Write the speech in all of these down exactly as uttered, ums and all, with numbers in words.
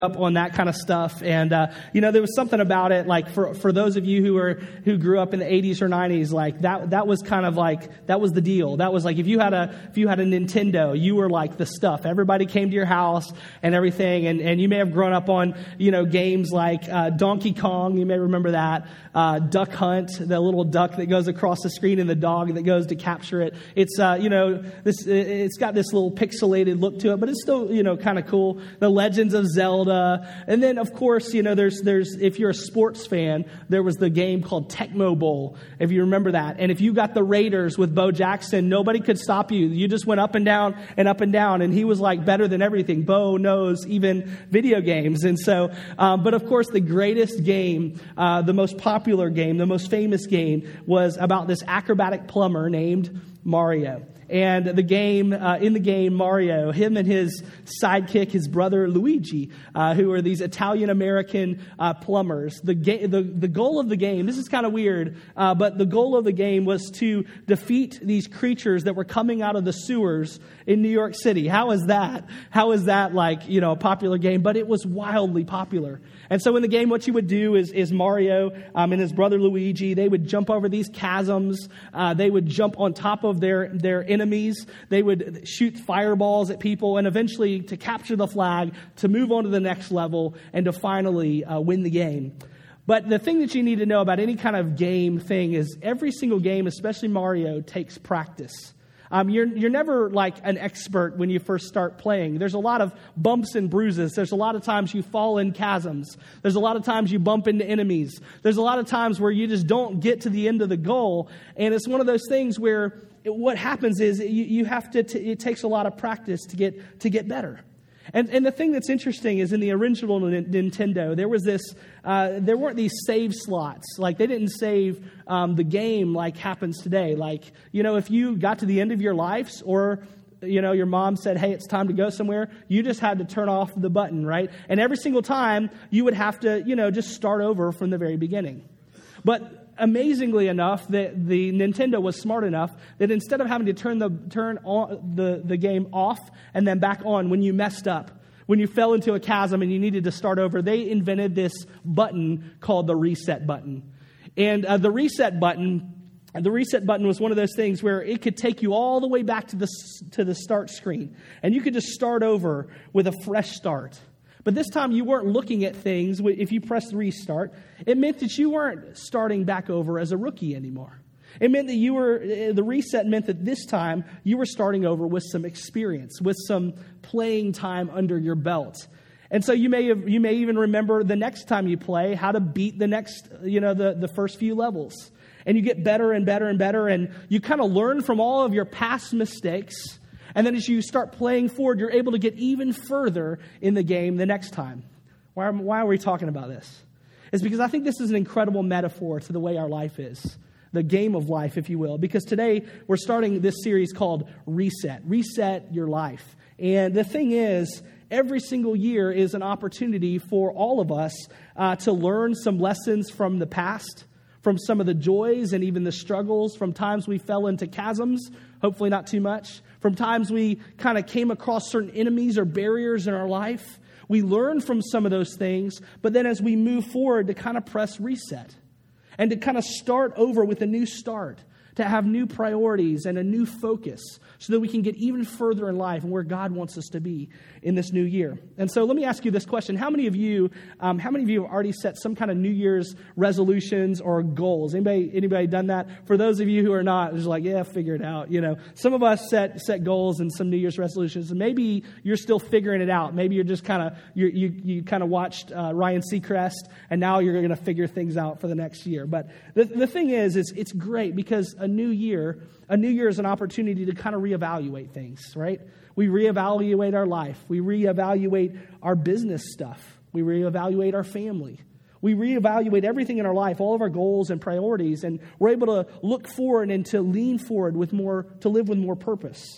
up on that kind of stuff. And, uh, you know, there was something about it, like for, for those of you who were, who grew up in the eighties or nineties, like that, that was kind of like, that was the deal. That was like, if you had a, if you had a Nintendo, you were like the stuff. Everybody came to your house and everything. And, and you may have grown up on, you know, games like, uh, Donkey Kong. You may remember that, uh, Duck Hunt, the little duck that goes across the screen and the dog that goes to capture it. It's, uh, you know, this, it's got this little pixelated look to it, but it's still, you know, kind of cool. The Legends of Zelda. And then, of course, you know, there's, there's, if you're a sports fan, there was the game called Tecmo Bowl, if you remember that. And if you got the Raiders with Bo Jackson, nobody could stop you. You just went up and down and up and down. And he was like better than everything. Bo knows even video games. And so, um, but of course, the greatest game, uh, the most popular game, the most famous game was about this acrobatic plumber named Mario. And the game, uh, in the game, Mario, him and his sidekick, his brother Luigi, uh, who are these Italian-American uh, plumbers. The, ga- the the goal of the game, this is kind of weird, uh, but the goal of the game was to defeat these creatures that were coming out of the sewers in New York City. How is that? How is that like, you know, a popular game? But it was wildly popular. And so in the game, what you would do is, is Mario um, and his brother Luigi, they would jump over these chasms. Uh, they would jump on top of their, their enemies. They would shoot fireballs at people, and eventually to capture the flag, to move on to the next level, and to finally uh, win the game. But the thing that you need to know about any kind of game thing is every single game, especially Mario, takes practice. Um, you're you're never like an expert when you first start playing. There's a lot of bumps and bruises. There's a lot of times you fall in chasms. There's a lot of times you bump into enemies. There's a lot of times where you just don't get to the end of the goal. And it's one of those things where it, what happens is you, you have to, t- it takes a lot of practice to get to get better. And and the thing that's interesting is in the original N- Nintendo, there was this, uh, there weren't these save slots. Like they didn't save um, the game like happens today. Like, you know, if you got to the end of your life or, you know, your mom said, hey, it's time to go somewhere, you just had to turn off the button, right? And every single time you would have to, you know, just start over from the very beginning. But amazingly enough, that the Nintendo was smart enough that instead of having to turn the turn on the, the game off and then back on when you messed up, when you fell into a chasm and you needed to start over, they invented this button called the reset button. And uh, the reset button, the reset button was one of those things where it could take you all the way back to the to the start screen, and you could just start over with a fresh start. But this time you weren't looking at things. If you pressed restart, it meant that you weren't starting back over as a rookie anymore. It meant that you were, the reset meant that this time you were starting over with some experience, with some playing time under your belt. And so you may have, you may even remember the next time you play how to beat the next, you know, the, the first few levels. And you get better and better and better, and you kind of learn from all of your past mistakes. And then as you start playing forward, you're able to get even further in the game the next time. Why, why are we talking about this? It's because I think this is an incredible metaphor to the way our life is. The game of life, if you will. Because today we're starting this series called Reset. Reset your life. And the thing is, every single year is an opportunity for all of us uh, to learn some lessons from the past, from some of the joys and even the struggles, from times we fell into chasms, hopefully not too much, from times we kind of came across certain enemies or barriers in our life. We learn from some of those things, but then as we move forward to kind of press reset and to kind of start over with a new start, to have new priorities and a new focus so that we can get even further in life and where God wants us to be in this new year. And so let me ask you this question. How many of you, um, how many of you have already set some kind of New Year's resolutions or goals? Anybody, anybody done that? For those of you who are not, it's like, yeah, figure it out. You know, some of us set, set goals and some New Year's resolutions, and maybe you're still figuring it out. Maybe you're just kind of, you you you kind of watched uh, Ryan Seacrest, and now you're going to figure things out for the next year. But the, the thing is, is it's great because a new year, a new year is an opportunity to kind of reevaluate things, right? We reevaluate our life. We reevaluate our business stuff. We reevaluate our family. We reevaluate everything in our life, all of our goals and priorities, and we're able to look forward and to lean forward with more, to live with more purpose.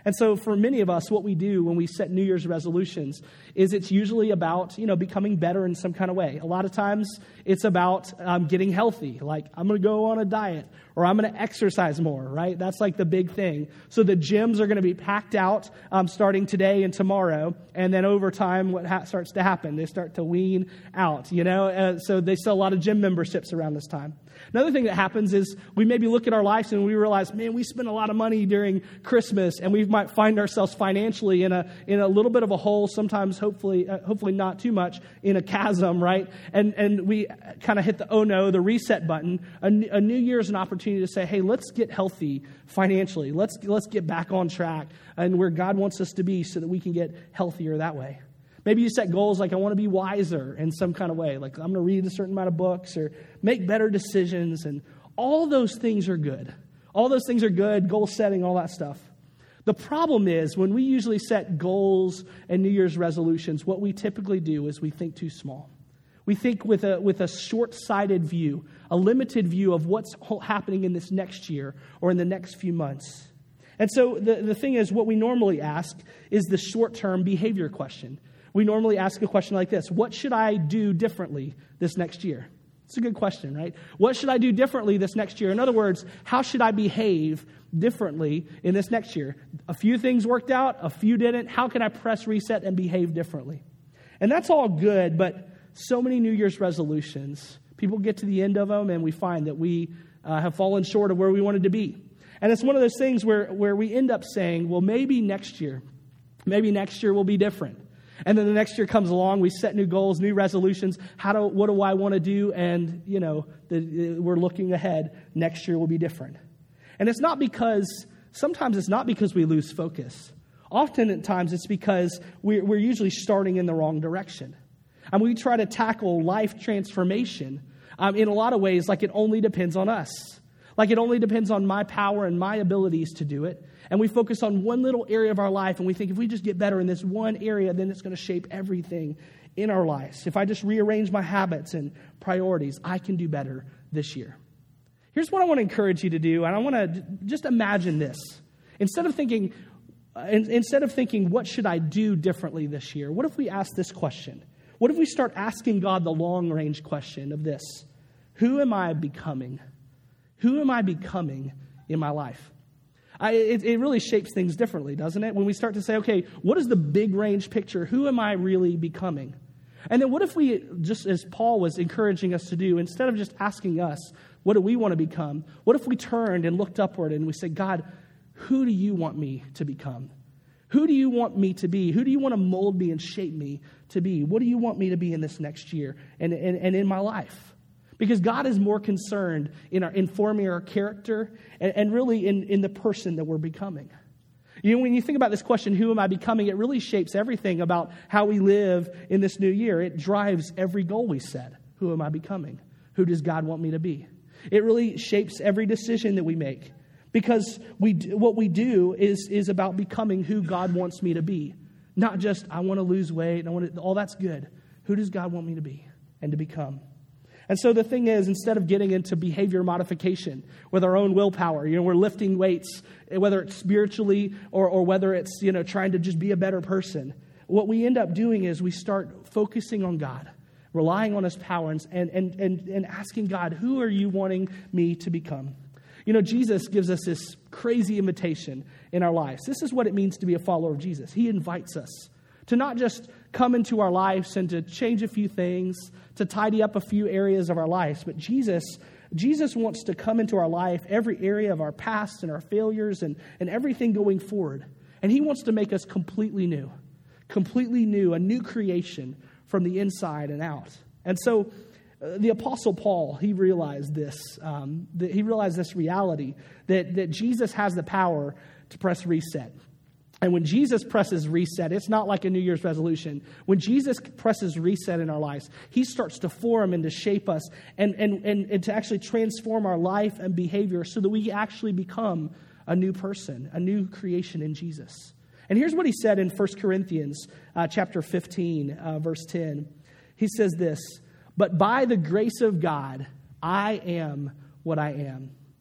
And so for many of us, what we do when we set New Year's resolutions is it's usually about, you know, becoming better in some kind of way. A lot of times it's about um, getting healthy, like I'm going to go on a diet or I'm going to exercise more, right? That's like the big thing. So the gyms are going to be packed out um, starting today and tomorrow. And then over time, what ha- starts to happen? They start to wean out, you know? Uh, so they sell a lot of gym memberships around this time. Another thing that happens is we maybe look at our lives and we realize, man, we spent a lot of money during Christmas, and we might find ourselves financially in a in a little bit of a hole. Sometimes, hopefully, uh, hopefully not too much, in a chasm, right? And and we kind of hit the oh no, the reset button. A, a new year is an opportunity to say, hey, let's get healthy financially. Let's let's get back on track and where God wants us to be, so that we can get healthier that way. Maybe you set goals like I want to be wiser in some kind of way, like I'm going to read a certain amount of books or make better decisions, and all those things are good. All those things are good, goal setting, all that stuff. The problem is when we usually set goals and New Year's resolutions, what we typically do is we think too small. We think with a with a short-sighted view, a limited view of what's happening in this next year or in the next few months. And so the, the thing is, what we normally ask is the short-term behavior question. We normally ask a question like this: what should I do differently this next year? It's a good question, right? What should I do differently this next year? In other words, how should I behave differently in this next year? A few things worked out, a few didn't. How can I press reset and behave differently? And that's all good, but so many New Year's resolutions, people get to the end of them and we find that we uh, have fallen short of where we wanted to be. And it's one of those things where, where we end up saying, well, maybe next year, maybe next year will be different. And then the next year comes along, we set new goals, new resolutions. How do, what do I want to do? And, you know, the, we're looking ahead. Next year will be different. And it's not because, sometimes it's not because we lose focus. Often at times it's because we're, we're usually starting in the wrong direction. And we try to tackle life transformation um, in a lot of ways like it only depends on us. Like it only depends on my power and my abilities to do it. And we focus on one little area of our life, and we think if we just get better in this one area, then it's going to shape everything in our lives. If I just rearrange my habits and priorities, I can do better this year. Here's what I want to encourage you to do, and I want to just imagine this. Instead of thinking, uh, instead of thinking, what should I do differently this year? What if we ask this question? What if we start asking God the long-range question of this? Who am I becoming? Who am I becoming in my life? I, it, it really shapes things differently, doesn't it? When we start to say, okay, what is the big range picture? Who am I really becoming? And then what if we, just as Paul was encouraging us to do, instead of just asking us, what do we want to become? What if we turned and looked upward and we said, God, who do you want me to become? Who do you want me to be? Who do you want to mold me and shape me to be? What do you want me to be in this next year and, and, and in my life? Because God is more concerned in our in forming our character and, and really in, in the person that we're becoming. You know, when you think about this question, who am I becoming? It really shapes everything about how we live in this new year. It drives every goal we set. Who am I becoming? Who does God want me to be? It really shapes every decision that we make. Because we what we do is, is about becoming who God wants me to be. Not just, I want to lose weight, I want to, all that's good. Who does God want me to be and to become? And so the thing is, instead of getting into behavior modification with our own willpower, you know, we're lifting weights, whether it's spiritually or, or whether it's, you know, trying to just be a better person. What we end up doing is we start focusing on God, relying on His power and, and, and, and asking God, who are you wanting me to become? You know, Jesus gives us this crazy invitation in our lives. This is what it means to be a follower of Jesus. He invites us to not just come into our lives and to change a few things, to tidy up a few areas of our lives, but Jesus, Jesus wants to come into our life, every area of our past and our failures and, and everything going forward. And He wants to make us completely new, completely new, a new creation from the inside and out. And so uh, the Apostle Paul, he realized this. Um, that he realized this reality, that, that Jesus has the power to press reset. And when Jesus presses reset, it's not like a New Year's resolution. When Jesus presses reset in our lives, He starts to form and to shape us and, and, and, and to actually transform our life and behavior so that we actually become a new person, a new creation in Jesus. And here's what he said in First Corinthians uh, chapter fifteen, uh, verse ten. He says this, "But by the grace of God, I am what I am."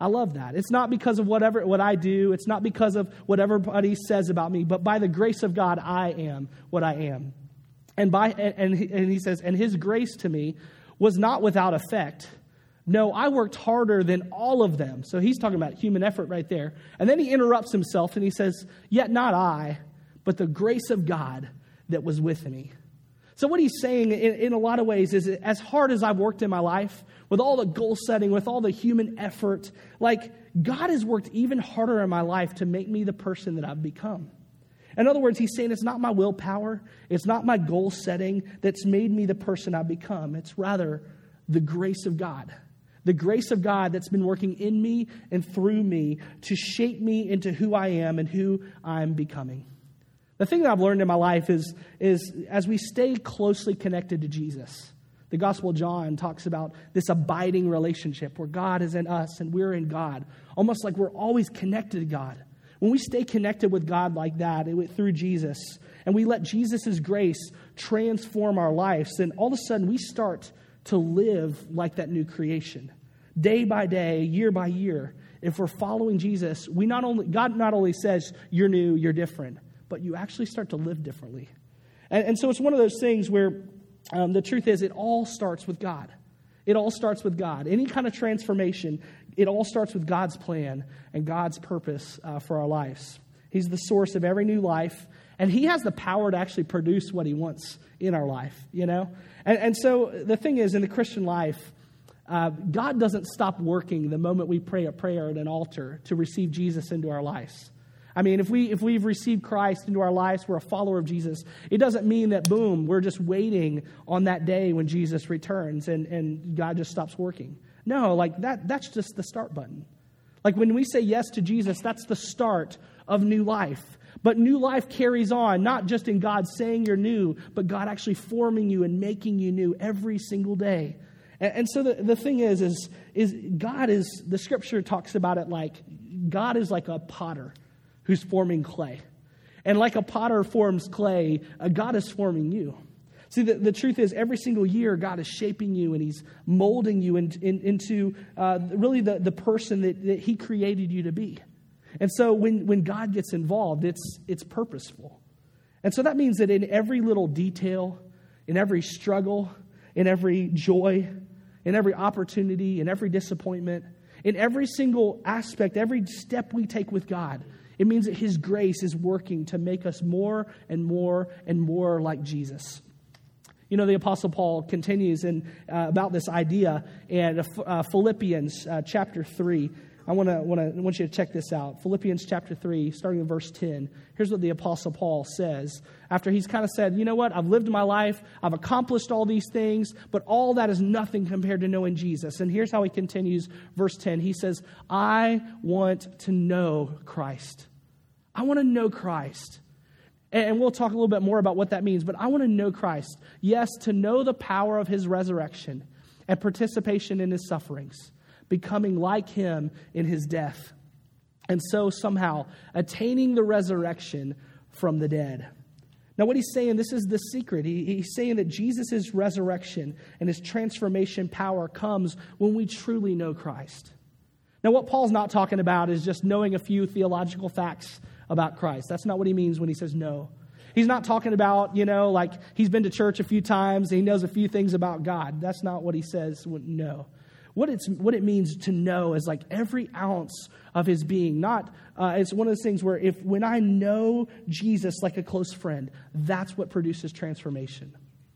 I love that. It's not because of whatever what I do. It's not because of what everybody says about me, but by the grace of God, I am what I am. And by and he, and he says, and his grace to me was not without effect. No, I worked harder than all of them. So he's talking about human effort right there. And then he interrupts himself and he says, yet not I, but the grace of God that was with me. So what he's saying in, in a lot of ways is, as hard as I've worked in my life, with all the goal setting, with all the human effort, like God has worked even harder in my life to make me the person that I've become. In other words, he's saying it's not my willpower, it's not my goal setting that's made me the person I've become. It's rather the grace of God. The grace of God that's been working in me and through me to shape me into who I am and who I'm becoming. The thing that I've learned in my life is, is as we stay closely connected to Jesus, the Gospel of John talks about this abiding relationship where God is in us and we're in God, almost like we're always connected to God. When we stay connected with God like that it, through Jesus, and we let Jesus' grace transform our lives, then all of a sudden we start to live like that new creation. Day by day, year by year, if we're following Jesus, we not only God not only says you're new, you're different, but you actually start to live differently. And, and so it's one of those things where um, the truth is it all starts with God. It all starts with God. Any kind of transformation, it all starts with God's plan and God's purpose uh, for our lives. He's the source of every new life, and he has the power to actually produce what he wants in our life, you know? And, and so the thing is, in the Christian life, uh, God doesn't stop working the moment we pray a prayer at an altar to receive Jesus into our lives. I mean, if, we, if we've received Christ into our lives, we're a follower of Jesus, it doesn't mean that, boom, we're just waiting on that day when Jesus returns and, and God just stops working. No, like that that's just the start button. Like when we say yes to Jesus, that's the start of new life. But new life carries on, not just in God saying you're new, but God actually forming you and making you new every single day. And, and so the, the thing is, is, is God is, the scripture talks about it like God is like a potter who's forming clay. And like a potter forms clay, uh, God is forming you. See, the, the truth is every single year God is shaping you and he's molding you in, in, into uh, really the, the person that, that he created you to be. And so when, when God gets involved, it's it's purposeful. And so that means that in every little detail, in every struggle, in every joy, in every opportunity, in every disappointment, in every single aspect, every step we take with God, it means that his grace is working to make us more and more and more like Jesus. You know, the Apostle Paul continues in uh, about this idea in uh, Philippians uh, chapter three. I want to want to want you to check this out. Philippians chapter three, starting in verse ten. Here's what the Apostle Paul says after he's kind of said, you know what, I've lived my life, I've accomplished all these things, but all that is nothing compared to knowing Jesus. And here's how he continues, verse ten. He says, I want to know Christ. I want to know Christ. And we'll talk a little bit more about what that means, but I want to know Christ. Yes, to know the power of his resurrection and participation in his sufferings, becoming like him in his death, and so somehow attaining the resurrection from the dead. Now what he's saying, this is the secret. He, he's saying that Jesus' resurrection and his transformation power comes when we truly know Christ. Now what Paul's not talking about is just knowing a few theological facts about Christ. That's not what he means when he says no. He's not talking about, you know, like he's been to church a few times and he knows a few things about God. That's not what he says when no. What it's what it means to know is like every ounce of his being. Not uh, it's one of those things where if when I know Jesus like a close friend, that's what produces transformation.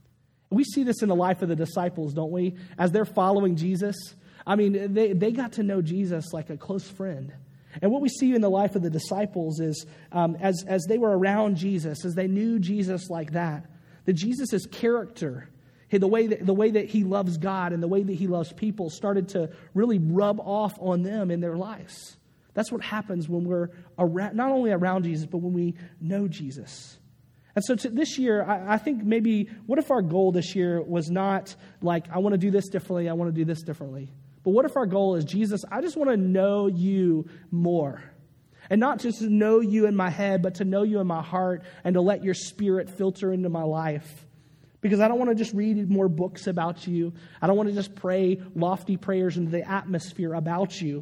We see this in the life of the disciples, don't we? As they're following Jesus, I mean, they they got to know Jesus like a close friend. And what we see in the life of the disciples is um, as as they were around Jesus, as they knew Jesus like that, that Jesus' character, the way that the way that he loves God and the way that he loves people started to really rub off on them in their lives. That's what happens when we're around, not only around Jesus, but when we know Jesus. And so to this year, I, I think maybe, what if our goal this year was not like, I want to do this differently, I want to do this differently. But what if our goal is, Jesus, I just want to know you more. And not just to know you in my head, but to know you in my heart and to let your spirit filter into my life. Because I don't want to just read more books about you. I don't want to just pray lofty prayers into the atmosphere about you.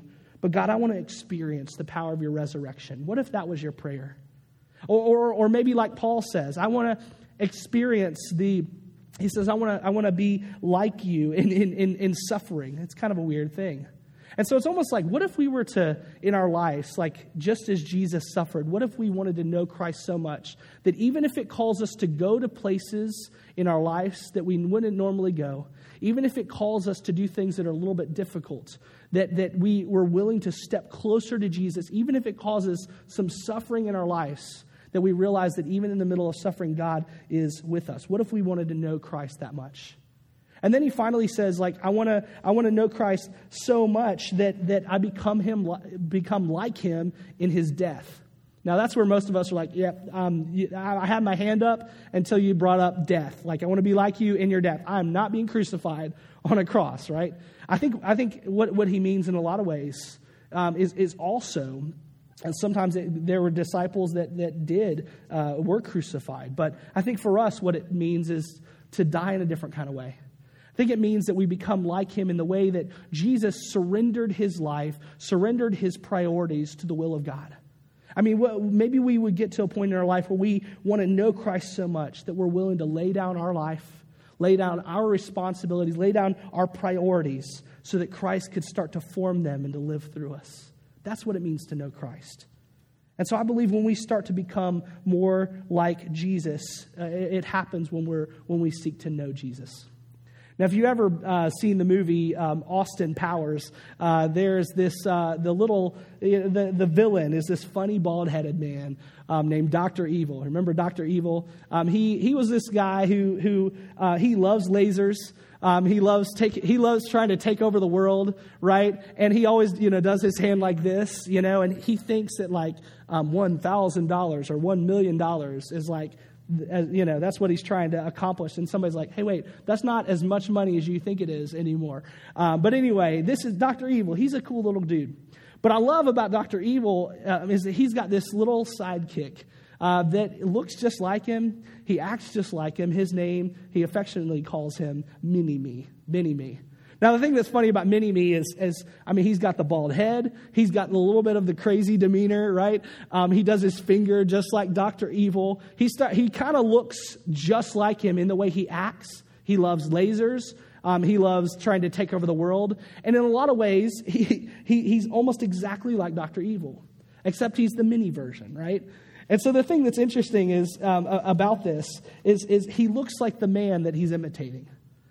but God, I want to experience the power of your resurrection. What if that was your prayer? Or, or, or maybe like Paul says, I want to experience the, he says, I want to I want to be like you in, in, in, in suffering. It's kind of a weird thing. And so it's almost like, what if we were to, in our lives, like just as Jesus suffered, what if we wanted to know Christ so much that even if it calls us to go to places in our lives that we wouldn't normally go, even if it calls us to do things that are a little bit difficult, that, that we were willing to step closer to Jesus, even if it causes some suffering in our lives, that we realize that even in the middle of suffering, God is with us. What if we wanted to know Christ that much? And then he finally says, like, I want to I want to know Christ so much that that I become him, become like him in his death. Now, that's where most of us are like, yeah, um, I had my hand up until you brought up death. Like, I want to be like you in your death. I'm not being crucified on a cross, right? I think I think what, what he means in a lot of ways um, is, is also, and sometimes it, there were disciples that, that did, uh, were crucified. But I think for us, what it means is to die in a different kind of way. I think it means that we become like him in the way that Jesus surrendered his life, surrendered his priorities to the will of God. I mean, maybe we would get to a point in our life where we want to know Christ so much that we're willing to lay down our life, lay down our responsibilities, lay down our priorities so that Christ could start to form them and to live through us. That's what it means to know Christ. And so I believe when we start to become more like Jesus, uh, it happens when we're when we seek to know Jesus. Now, if you've ever uh, seen the movie um, Austin Powers, uh, there's this, uh, the little, the, the villain is this funny bald-headed man um, named Doctor Evil. Remember Doctor Evil? Um, he he was this guy who, who uh, he loves lasers. Um, he loves take, he loves trying to take over the world, right? And he always, you know, does his hand like this, you know, and he thinks that like um, one thousand dollars or one million dollars is like, As, you know, that's what he's trying to accomplish. And somebody's like, hey, wait, that's not as much money as you think it is anymore. Um, but anyway, this is Doctor Evil. He's a cool little dude. But I love about Doctor Evil uh, is that he's got this little sidekick uh, that looks just like him. He acts just like him. His name, he affectionately calls him Mini-Me, Mini-Me. Now, the thing that's funny about Mini-Me is, is, I mean, he's got the bald head. He's got a little bit of the crazy demeanor, right? Um, he does his finger just like Doctor Evil. He start, he kind of looks just like him in the way he acts. He loves lasers. Um, he loves trying to take over the world. And in a lot of ways, he, he he's almost exactly like Doctor Evil, except he's the mini version, right? And so the thing that's interesting is um, about this is, is he looks like the man that he's imitating.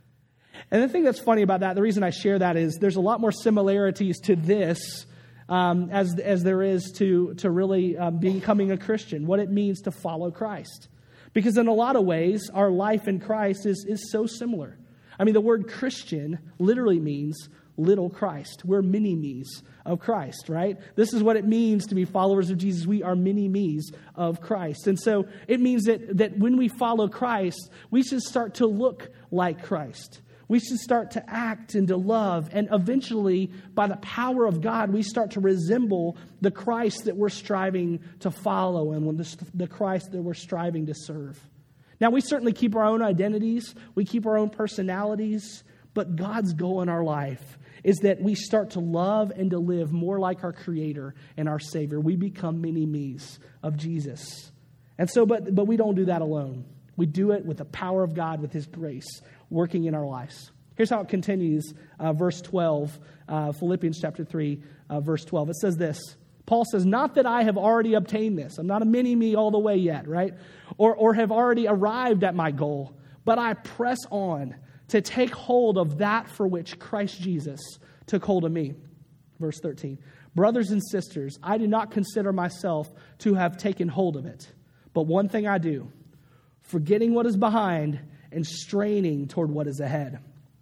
And the thing that's funny about that, the reason I share that is there's a lot more similarities to this um, as as there is to, to really um, becoming a Christian, what it means to follow Christ. Because in a lot of ways, our life in Christ is, is so similar. I mean, the word Christian literally means little Christ. We're mini-me's of Christ, right? This is what it means to be followers of Jesus. We are mini-me's of Christ. And so it means that, that when we follow Christ, we should start to look like Christ. We should start to act and to love, and eventually, by the power of God, we start to resemble the Christ that we're striving to follow and the Christ that we're striving to serve. Now, we certainly keep our own identities, we keep our own personalities, but God's goal in our life is that we start to love and to live more like our Creator and our Savior. We become mini-me's of Jesus. And so, but but we don't do that alone. We do it with the power of God, with His grace working in our lives. Here's how it continues, uh, verse twelve, uh, Philippians chapter three, uh, verse twelve. It says this. Paul says, not that I have already obtained this. I'm not a mini-me all the way yet, right? Or, or have already arrived at my goal, but I press on to take hold of that for which Christ Jesus took hold of me. Verse thirteen. Brothers and sisters, I do not consider myself to have taken hold of it. But one thing I do, forgetting what is behind and straining toward what is ahead.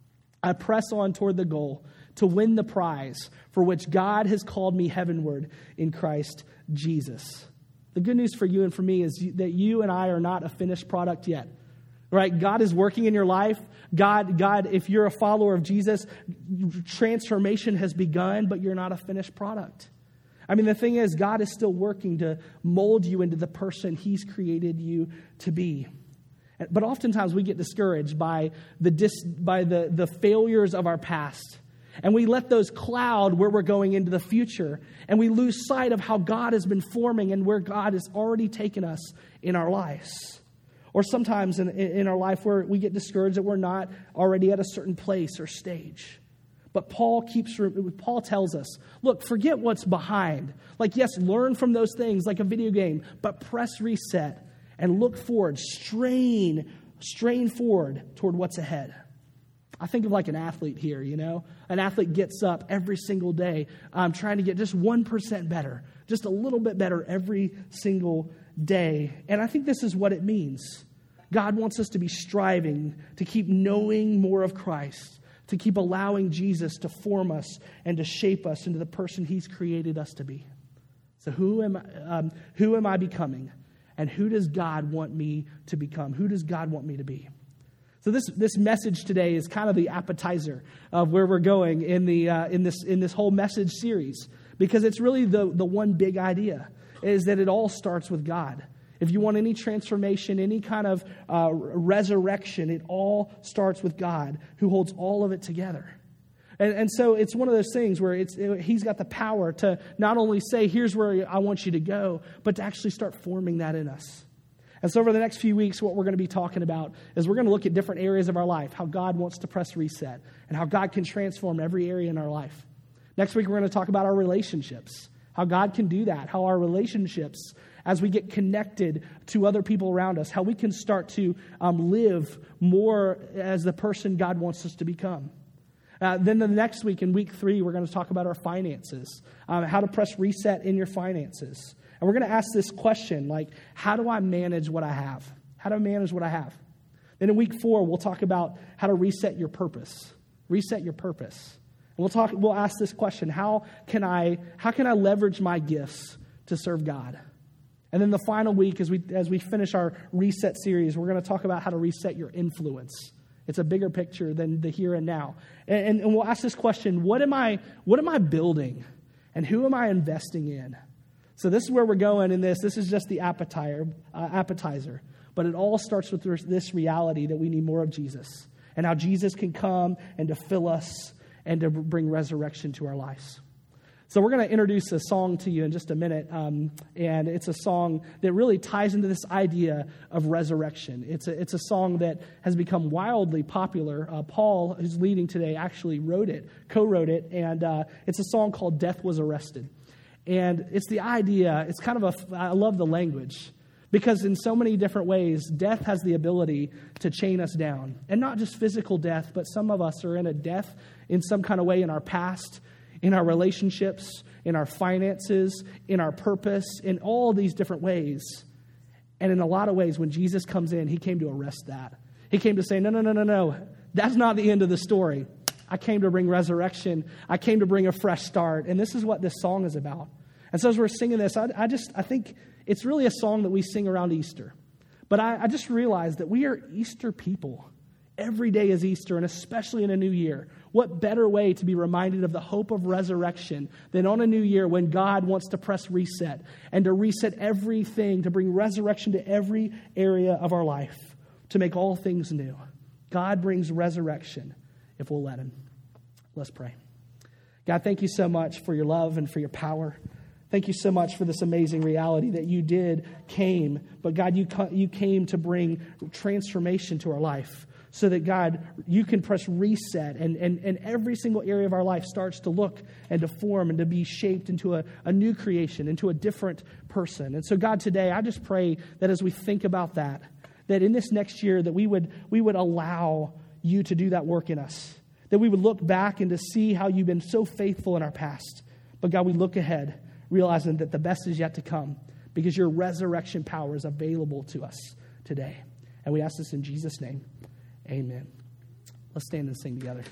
I press on toward the goal to win the prize for which God has called me heavenward in Christ Jesus. The good news for you and for me is that you and I are not a finished product yet. Right? God is working in your life. God, God, if you're a follower of Jesus, transformation has begun, but you're not a finished product. I mean, the thing is, God is still working to mold you into the person He's created you to be. But oftentimes we get discouraged by the dis, by the, the failures of our past. And we let those cloud where we're going into the future. And we lose sight of how God has been forming and where God has already taken us in our lives. Or sometimes in, in our life where we get discouraged that we're not already at a certain place or stage. But Paul keeps, Paul tells us, look, forget what's behind. Like, yes, learn from those things like a video game, but press reset and look forward, strain, strain forward toward what's ahead. I think of like an athlete here, you know. An athlete gets up every single day um, trying to get just one percent better, just a little bit better every single day. And I think this is what it means. God wants us to be striving to keep knowing more of Christ, to keep allowing Jesus to form us and to shape us into the person he's created us to be. So who am I, um, who am I becoming? And who does God want me to become? Who does God want me to be? So this this message today is kind of the appetizer of where we're going in the uh, in this in this whole message series, because it's really the the one big idea is that it all starts with God. If you want any transformation, any kind of uh, resurrection, it all starts with God, who holds all of it together. And, and so it's one of those things where it's it, he's got the power to not only say, here's where I want you to go, but to actually start forming that in us. And so over the next few weeks, what we're going to be talking about is we're going to look at different areas of our life, how God wants to press reset, and how God can transform every area in our life. Next week, we're going to talk about our relationships, how God can do that, how our relationships, as we get connected to other people around us, how we can start to um, live more as the person God wants us to become. Uh, then the next week, in week three, we're going to talk about our finances, um, how to press reset in your finances. And we're going to ask this question, like, how do I manage what I have? How do I manage what I have? Then in week four, we'll talk about how to reset your purpose. Reset your purpose. And we'll talk. We'll ask this question, how can I, how can I leverage my gifts to serve God? And then the final week, as we as we finish our reset series, we're going to talk about how to reset your influence. It's a bigger picture than the here and now. And, and, and we'll ask this question, what am I, what am I building? And who am I investing in? So this is where we're going in this. This is just the appetizer, uh, appetizer. But it all starts with this reality that we need more of Jesus and how Jesus can come and to fill us and to bring resurrection to our lives. So we're going to introduce a song to you in just a minute, um, and it's a song that really ties into this idea of resurrection. It's a, it's a song that has become wildly popular. Uh, Paul, who's leading today, actually wrote it, co-wrote it, and uh, it's a song called Death Was Arrested. And it's the idea, it's kind of a, I love the language, because in so many different ways, death has the ability to chain us down. And not just physical death, but some of us are in a death in some kind of way in our past, in our relationships, in our finances, in our purpose, in all these different ways. And in a lot of ways, when Jesus comes in, he came to arrest that. He came to say, no, no, no, no, no. That's not the end of the story. I came to bring resurrection. I came to bring a fresh start. And this is what this song is about. And so as we're singing this, I, I just, I think it's really a song that we sing around Easter. But I, I just realized that we are Easter people. Every day is Easter, and especially in a new year. What better way to be reminded of the hope of resurrection than on a new year when God wants to press reset and to reset everything, to bring resurrection to every area of our life, to make all things new. God brings resurrection if we'll let him. Let's pray. God, thank you so much for your love and for your power. Thank you so much for this amazing reality that you did came, but God, you you came to bring transformation to our life. So that, God, you can press reset and, and, and every single area of our life starts to look and to form and to be shaped into a, a new creation, into a different person. And so, God, today, I just pray that as we think about that, that in this next year that we would we would allow you to do that work in us. That we would look back and to see how you've been so faithful in our past. But, God, we look ahead, realizing that the best is yet to come because your resurrection power is available to us today. And we ask this in Jesus' name. Amen. Let's stand and sing together.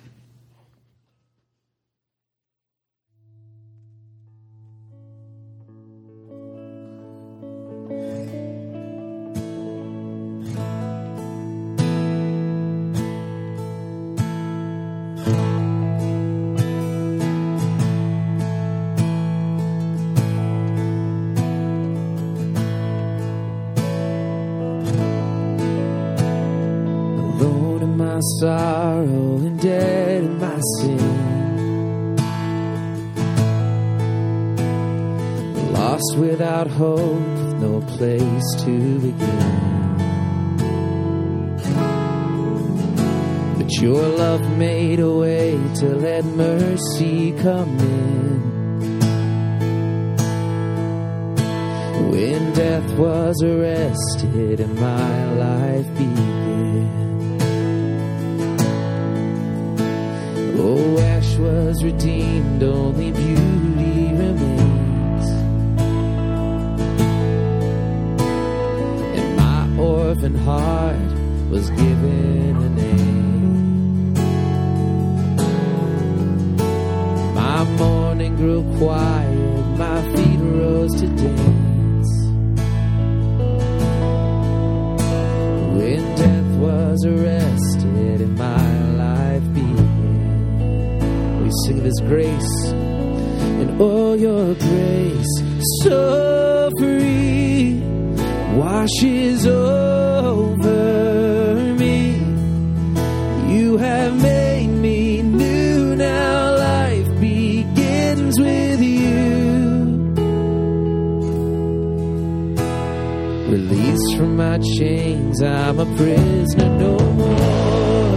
Sorrow and dead in my sin, lost without hope, with no place to begin. But your love made a way to let mercy come in. When death was arrested and my life began. Oh, ash was redeemed, only beauty remains. And my orphan heart was given a name. My morning grew quiet, my feet rose to dance. When death was arrested and my life began. We sing of His grace, and oh, your grace so free washes over me. You have made me new, now life begins with you. Released from my chains, I'm a prisoner no more.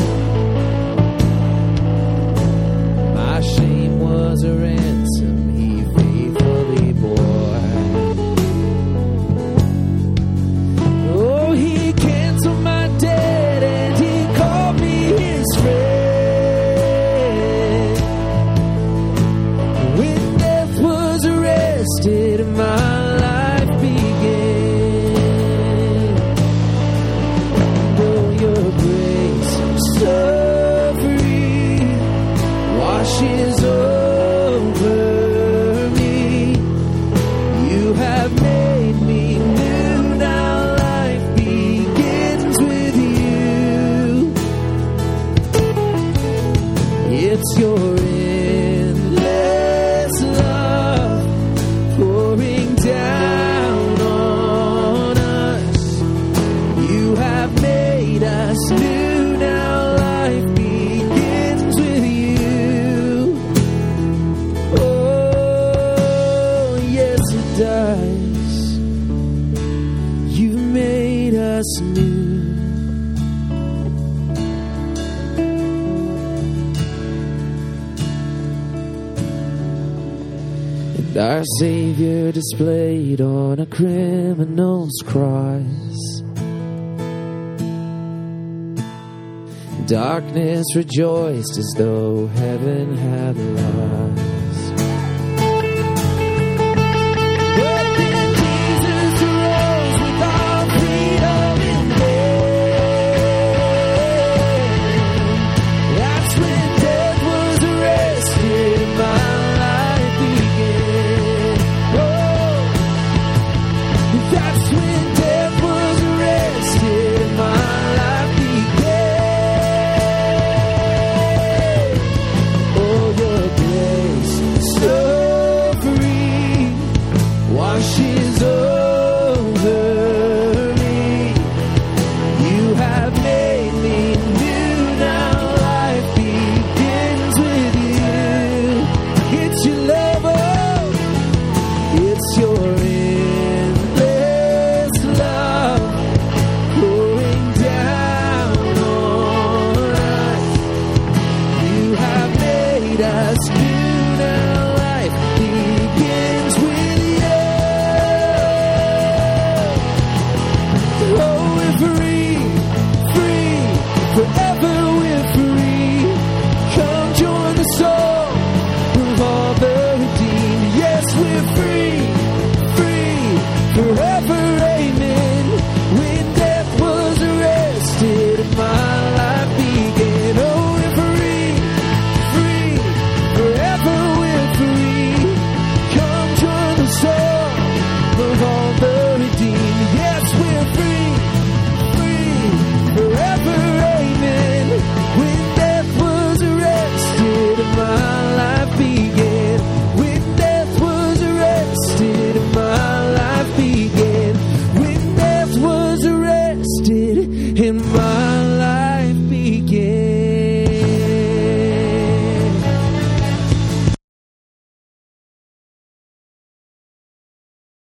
My shame was a ransom He faithfully bore. Oh, He canceled my debt and He called me His friend. When death was arrested, my washes over me. You have made me new, now life begins with you. It's your endless love pouring down on us. You have made us new, now life begins with you. Does. You've made us new. And our Savior displayed on a criminal's cross. Darkness rejoiced as though heaven had lost.